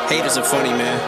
Haters are funny, man.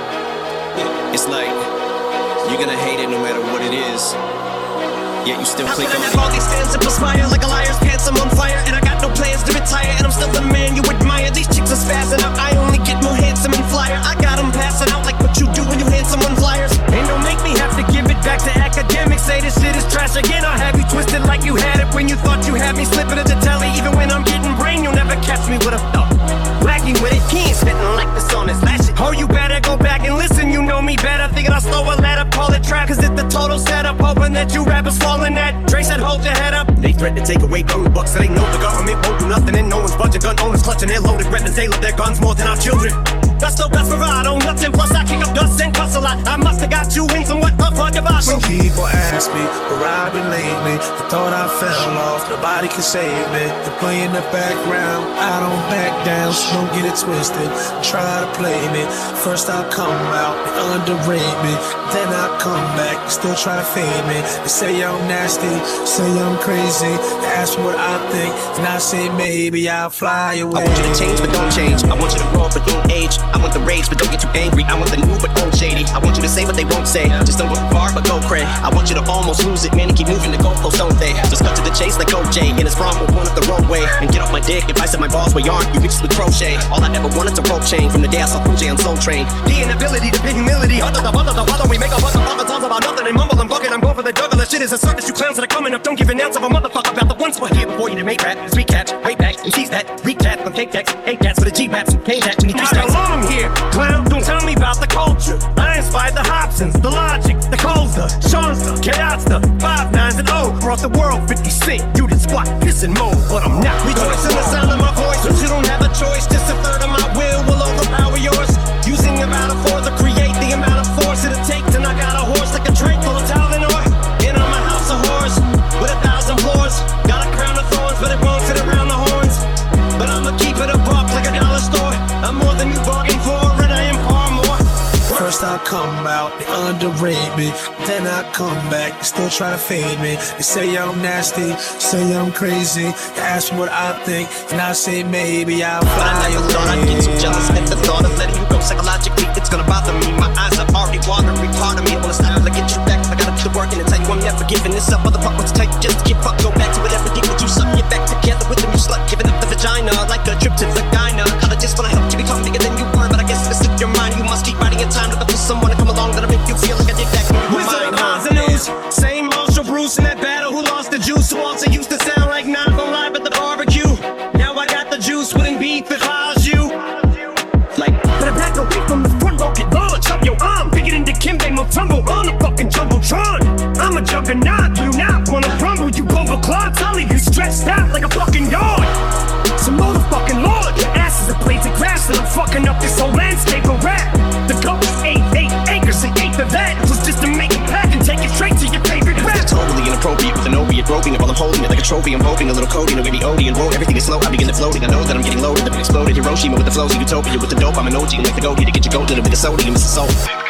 It's like, you're gonna hate it no matter what it is, yet you still click on it. All these fans that perspire like a liar's pants, I'm on fire. And I got no plans to retire, and I'm still the man you admire. These chicks are spazzing out, I only get more handsome and flyer. I got them passing out like what you do when you hand someone flyers. And don't make me have to give it back to academics. Say this shit is trash again, I'll have you twisted like you had it when you thought you had me slipping at the telly. Even when I'm getting brain, you'll never catch me with a thought. Wagging with it, he ain't spitting like this on his last shit. Oh, you better go back and listen, you know me better. Thinking I'll slow a letter, call it trap. Cause it's the total setup, hoping that you rappers falling that. Dre said hold your head up. They threaten to take away from the bucks, so they know the government won't do nothing. And no one's budget, gun owners clutching their loaded weapons. They love their guns more than our children. That's no desperado, nothing. Plus I kick up dust and cuss a lot. I must have got you in somewhat of a debacle. When people ask me where I've been lately, they thought I fell off, nobody can save me. They play in the background, I don't back down, so don't get it twisted. Try to play me, first I come out, they underrate me. Then I come back, they still try to fade me. They say I'm nasty, say I'm crazy. They ask me what I think, and I say maybe I'll fly away. I want you to change but don't change, I want you to grow but don't age. I want the rage, but don't get too angry. I want the new, but don't shady. I want you to say what they won't say. Just don't go far, but go cray. I want you to almost lose it, man, and keep moving the goalposts, don't they? Just cut to the chase like OJ, and it's wrong with one of the wrong way. And get off my dick if I said my balls were yarn, you bitches with crochet. All I ever wanted to rope chain from the day I saw Cool J on Soul Train. The inability to be humility. Other we make a bunch of other times about nothing and mumble and bucket. I'm going for the juggler. Shit is a circus, you clowns that are coming up. Don't give an ounce of a motherfucker about the ones who are here before you to make rap. Sweet catch, way back, and seize that. Recap from cake decks, hate cats for the G-Maps, K that, 23 strikes. I'm here, clown, don't tell me about the culture. I inspired the Hobsons, the Logic, the Coles, the Sean's, the Chaos, the 5 9s and O. Brought the world 50 Cent, you did squat, piss and mold, but I'm not. Rejoicing the sound of my voice, but you don't have a choice. Just a third of my will overpower yours. Using a metaphor to create the amount of force it'll take to knock out a horse like a train full of Talvin-or. And I'm a house of horrors with 1,000 floors. Got a crown of thorns, but it won't fit around the horns. But I'ma keep it a buck like a dollar store. I'm more than you bargained for, and I am far more. First I come out, they underrate me. Then I come back, they still try to fade me. They say I'm nasty, say I'm crazy. They ask me what I think, and I say maybe I'll fly away. I never thought I'd get too jealous at the thought of letting you go. Psychologically, it's gonna bother me. My eyes are already watering. Part of me, I wanna stop till I get you back. I gotta do the work and tell you I'm never giving this up. Motherfucker, what's tight, just get fucked. Go back to it every day with you, something. Get back together with them, you slut. Giving up the vagina like a trip to the gyna. I just wanna help you become bigger than you were, but I guess if it slipped your mind, you must keep writing in time. Looking for someone to come along that'll make you feel like I did that when you were mine. Wizard of Oz and News, same Marshall Bruce in that battle who lost the juice, who also used to sound like Nas on live at the barbecue. Now I got the juice, wouldn't beef if I was you. Like, better back away from the front row, get low, chop your arm, pick it into Kimbe Mutombo on the fucking Jumbotron. I'm a juggernaut, you not wanna rumble, you overclocked, I'll leave you stretched out like a fucking yard. Some motherfucking lord, your ass is a blade of grass, and I'm fucking up this whole landscape of rap. The goat is 8 acres, and 8 of that was just to make it pack and take it straight to your favorite rap. It's totally inappropriate with an opiate groping it while I'm holding it like a trophy. I'm hoping a little codeine will give me Odie and roll. Everything is slow, I begin to floating. I know that I'm getting loaded, the exploded Hiroshima with the flows of utopia with the dope. I'm an OG like the goatee to get your goat little bit of sodium, it's the soul.